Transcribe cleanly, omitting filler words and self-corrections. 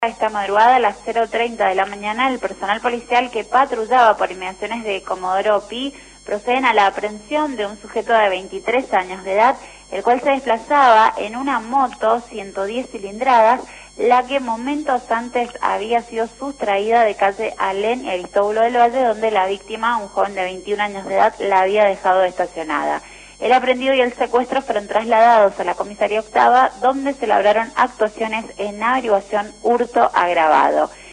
Esta madrugada a las 0:30 de la mañana, el personal policial que patrullaba por inmediaciones de Comodoro Pi proceden a la aprehensión de un sujeto de 23 años de edad, el cual se desplazaba en una moto 110 cilindradas, la que momentos antes había sido sustraída de calle Alén y Aristóbulo del Valle, donde la víctima, un joven de 21 años de edad, la había dejado estacionada. El aprehendido y el secuestro fueron trasladados a la comisaría octava, donde se labraron actuaciones en averiguación hurto agravado.